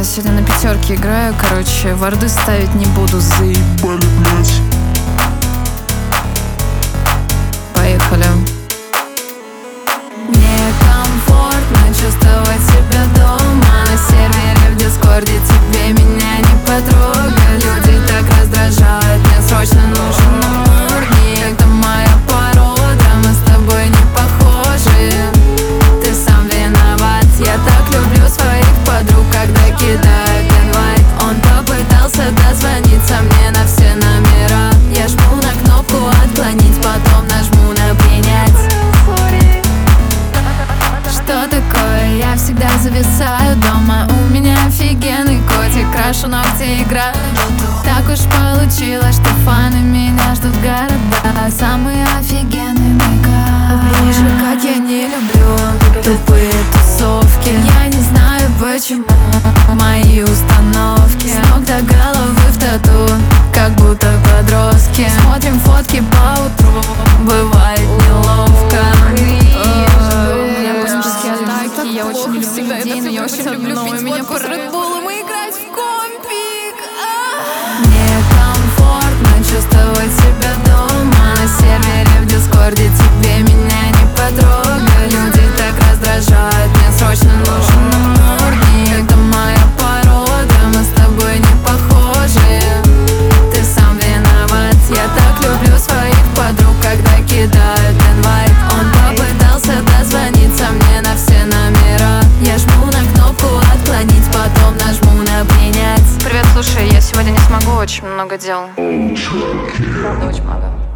сегодня на пятерке играю, короче, варды ставить не буду, заебали, блять. Поехали. Мне комфортно чувствовать себя дома на сервере в Дискорде, тебе меня не потрогать. Люди так раздражают, мне срочно нужен намордник. Это моя порода, мы с тобой не похожи. Ты сам виноват, я так люблю своих подруг, когда кидают инвайт. Он попытался дозвониться мне на все номера. Я жму на кнопку отклонить, потом нажму на принять. Что такое? Я всегда зависаю дома. У меня офигенный котик, крашу ногти, играю. Так уж получилось, что фаны меня ждут города. Самый офигенный мейкап. Боже, как я не люблю тупые тусовки. Я не знаю почему мои установки с ног до головы в тату, как будто подростки. Смотрим фотки по утру, бывает неловко. Я очень люблю людей, но я очень люблю пить водку с Red Bull'ом и играть в компик. Мне комфортно чувствовать себя дома на сервере в Дискорде, тебе меня не потрогать. Люди так раздражают, мне срочно нужен намордник. Это моя порода, мы с тобой не похожи. Ты сам виноват, я так люблю своих подруг, когда кидают инвайт. Он попытался дозвониться мне на все номера. Я жму на кнопку отклонить, потом нажму на принять. Привет, слушай, я сегодня не смогу, очень много дел. Правда, очень много.